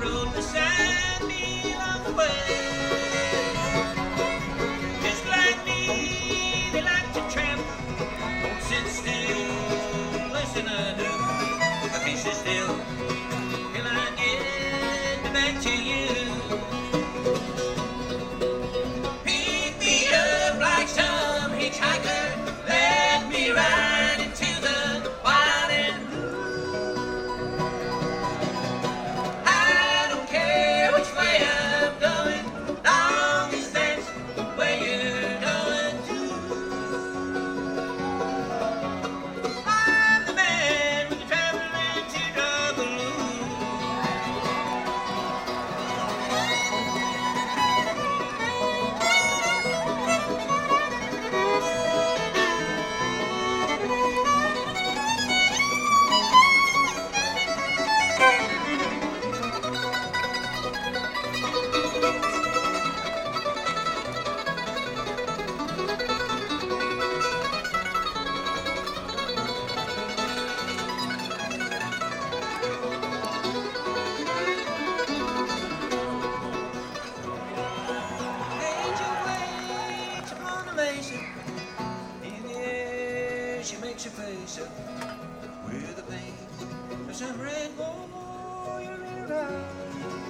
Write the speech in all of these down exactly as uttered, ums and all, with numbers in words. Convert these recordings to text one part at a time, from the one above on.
road beside me along the way. Just like me, they like to travel. Won't sit still, listen to do. I can't sit still till I get back to you. Pick me up like some hitchhiker, let me ride into the wild and blue. I don't care which way I'm going, long as that's where you're going to. I'm the man with the traveling teardrop balloon. In the air, she makes her face up with a pain for some red boy in her eyes.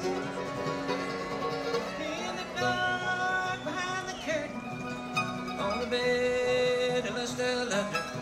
In the dark, behind the curtain, on the bed, I must have loved her.